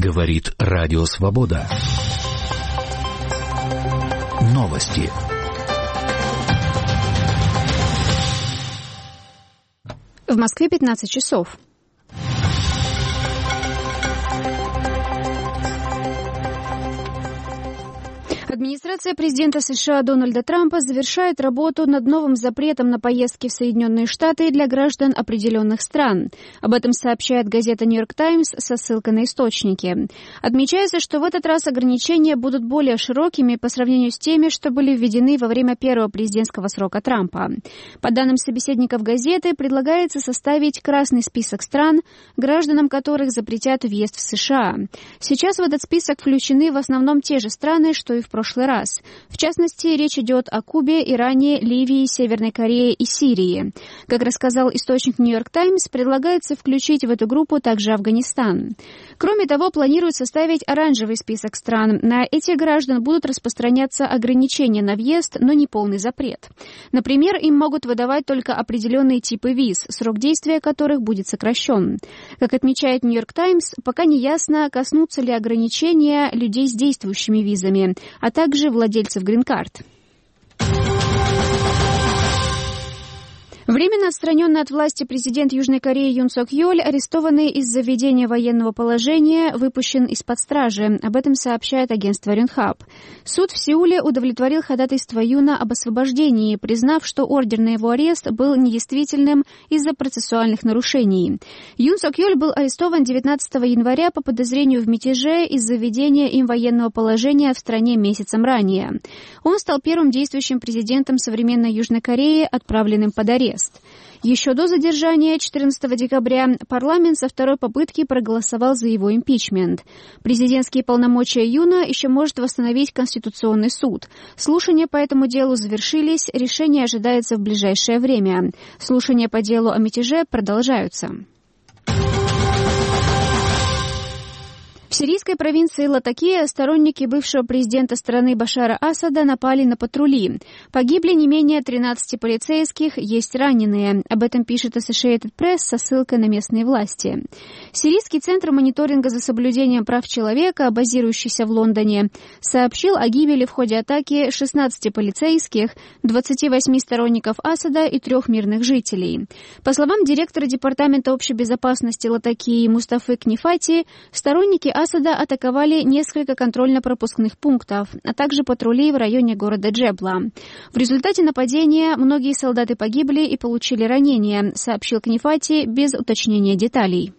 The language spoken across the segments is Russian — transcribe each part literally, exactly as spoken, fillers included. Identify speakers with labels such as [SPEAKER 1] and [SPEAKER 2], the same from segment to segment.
[SPEAKER 1] Говорит Радио Свобода. Новости.
[SPEAKER 2] В Москве пятнадцать часов. Администрация президента США Дональда Трампа завершает работу над новым запретом на поездки в Соединенные Штаты для граждан определенных стран. Об этом сообщает газета «Нью-Йорк Таймс» со ссылкой на источники. Отмечается, что в этот раз ограничения будут более широкими по сравнению с теми, что были введены во время первого президентского срока Трампа. По данным собеседников газеты, предлагается составить красный список стран, гражданам которых запретят въезд в США. Сейчас в этот список включены в основном те же страны, что и в прошлом прошлый раз. В частности, речь идет о Кубе, Иране, Ливии, Северной Корее и Сирии. Как рассказал источник «Нью-Йорк Таймс», предлагается включить в эту группу также Афганистан. Кроме того, планируют составить оранжевый список стран. На этих граждан будут распространяться ограничения на въезд, но не полный запрет. Например, им могут выдавать только определенные типы виз, срок действия которых будет сокращен. Как отмечает «Нью-Йорк Таймс», пока не ясно, коснутся ли ограничения людей с действующими визами, а также владельцев грин-карт. Временно отстраненный от власти президент Южной Кореи Юн Сок Йоль, арестованный из-за введения военного положения, выпущен из-под стражи. Об этом сообщает агентство Рёнхап. Суд в Сеуле удовлетворил ходатайство Юна об освобождении, признав, что ордер на его арест был недействительным из-за процессуальных нарушений. Юн Сок Йоль был арестован девятнадцатого января по подозрению в мятеже из-за введения им военного положения в стране месяцем ранее. Он стал первым действующим президентом современной Южной Кореи, отправленным под арест. Еще до задержания четырнадцатого декабря парламент со второй попытки проголосовал за его импичмент. Президентские полномочия Юна еще может восстановить Конституционный суд. Слушания по этому делу завершились, решение ожидается в ближайшее время. Слушания по делу о мятеже продолжаются. В сирийской провинции Латакия сторонники бывшего президента страны Башара Асада напали на патрули. Погибли не менее тринадцати полицейских, есть раненые. Об этом пишет Associated Press со ссылкой на местные власти. Сирийский центр мониторинга за соблюдением прав человека, базирующийся в Лондоне, сообщил о гибели в ходе атаки шестнадцати полицейских, двадцати восьми сторонников Асада и трех мирных жителей. По словам директора Департамента общей безопасности Латакии Мустафы Книфати, сторонники Асада атаковали несколько контрольно-пропускных пунктов, а также патрулей в районе города Джебла. В результате нападения многие солдаты погибли и получили ранения, сообщил Книфати без уточнения деталей.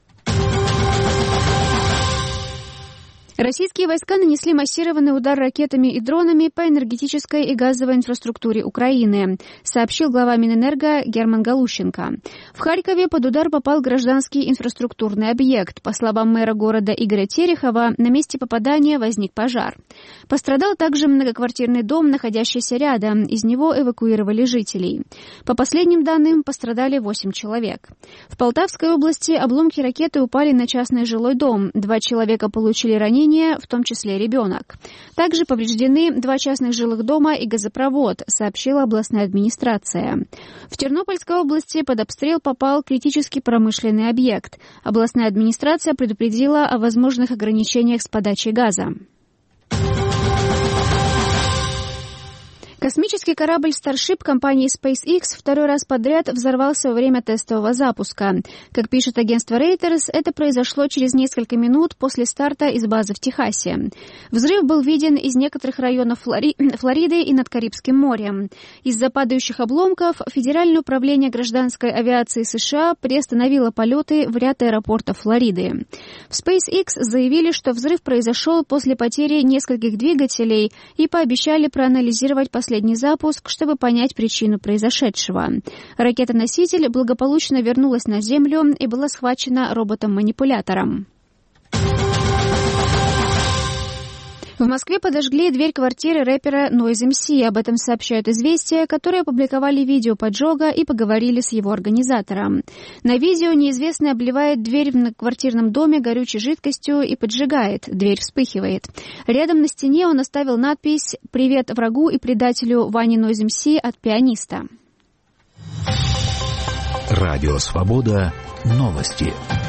[SPEAKER 2] Российские войска нанесли массированный удар ракетами и дронами по энергетической и газовой инфраструктуре Украины, сообщил глава Минэнерго Герман Галущенко. В Харькове под удар попал гражданский инфраструктурный объект. По словам мэра города Игоря Терехова, на месте попадания возник пожар. Пострадал также многоквартирный дом, находящийся рядом. Из него эвакуировали жителей. По последним данным, пострадали восемь человек. В Полтавской области обломки ракеты упали на частный жилой дом. Два человека получили ранения, в том числе ребенок. Также повреждены два частных жилых дома и газопровод, сообщила областная администрация. В Тернопольской области под обстрел попал критический промышленный объект. Областная администрация предупредила о возможных ограничениях с подачей газа. Космический корабль Starship компании SpaceX второй раз подряд взорвался во время тестового запуска. Как пишет агентство Reuters, это произошло через несколько минут после старта из базы в Техасе. Взрыв был виден из некоторых районов Флори... Флориды и над Карибским морем. Из-за падающих обломков Федеральное управление гражданской авиации США приостановило полеты в ряд аэропортов Флориды. В SpaceX заявили, что взрыв произошел после потери нескольких двигателей и пообещали проанализировать последние Последний запуск, чтобы понять причину произошедшего. Ракета-носитель благополучно вернулась на Землю и была схвачена роботом-манипулятором. В Москве подожгли дверь квартиры рэпера Noise эм си. Об этом сообщают «Известия», которые опубликовали видео поджога и поговорили с его организатором. На видео неизвестный обливает дверь в квартирном доме горючей жидкостью и поджигает. Дверь вспыхивает. Рядом на стене он оставил надпись «Привет врагу и предателю Ване Noise эм си от пианиста».
[SPEAKER 1] Радио Свобода. Новости.